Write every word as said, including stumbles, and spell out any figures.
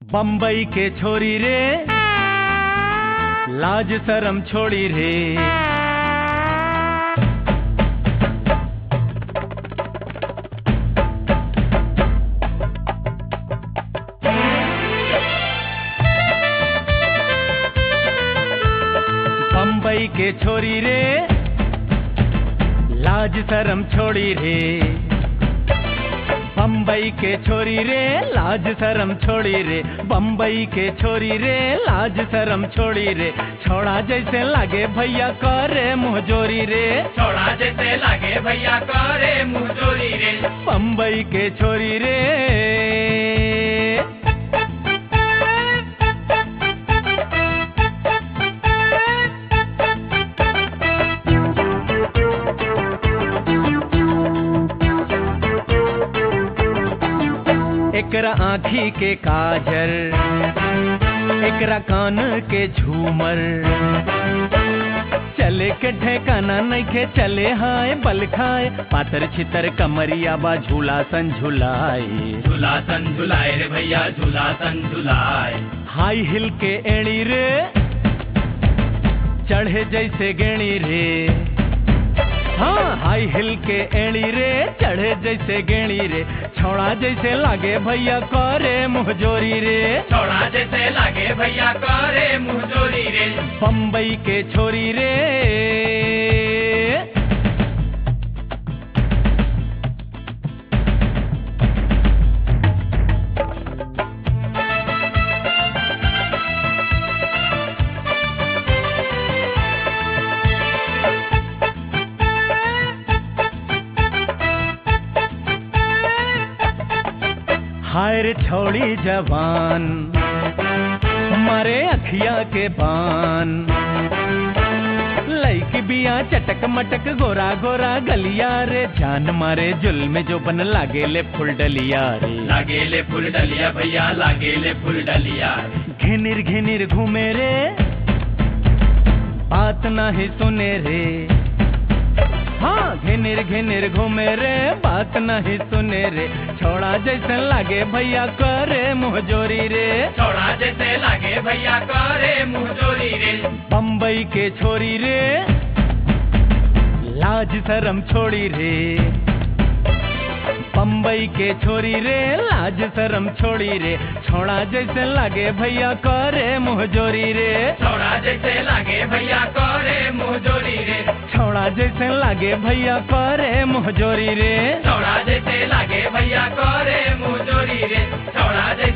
बम्बई के छोरी रे लाज शरम छोड़ी रे। बम्बई के छोरी रे लाज शरम छोड़ी रे। बम्बई के छोरी रे लाज शरम छोड़ी रे। बम्बई के छोरी रे लाज शरम छोड़ी रे। छोड़ा जैसे लागे भैया करे मुहजोरी रे। छोड़ा जैसे लागे भैया करे मुहजोरी रे। बम्बई के छोरी रे एकरा आँखी के काजल, एकरा कान के झूमर, चले के ठेकाना नइखे चले हाय बल खाए। पातर छितर कमरिया बा झूला सन झुलाए। झूला सन झुलाए रे भैया झूला सन झुलाए। हाई हिल के एड़ी रे चढ़े जैसे गेणी रे। हाँ हाई हिल के एड़ी रे चढ़े जैसे गेणी रे। छोड़ा जैसे लागे भैया करे मुहजोरी रे। छोड़ा जैसे लागे भैया करे मुहजोरी रे। बम्बई के छोरी रे हाय रे छोड़ी जवान मारे अखिया के बान। लईकी बिया चटक मटक गोरा गोरा गलिया रे। जान मारे जुल्म जो बन लागेले फुल डलिया रे। लागेले फुल डलिया भैया लागेले फुल डलिया। घिनिर घिनिर घूमे रे बात नाही सुने रे। हाँ घिनिर घिनिर घूमे रे बात नहीं सुने रे। छोड़ा जैसे लागे भैया करे मुहजोरी रे। छोड़ा जैसे लागे भैया करे मुहजोरी रे। बम्बई के छोरी रे लाज शरम छोड़ी रे। बम्बई के छोरी रे लाज शरम छोड़ी रे। छोड़ा जैसे लागे भैया करे मुहजोरी रे। छोड़ा जैसे लागे भैया करे मुहजोरी रे। छोड़ा जैसे लागे भैया करे मुहजोरी रे। छोड़ा जैसे लागे भैया करे मुहजोरी रे। छोड़ा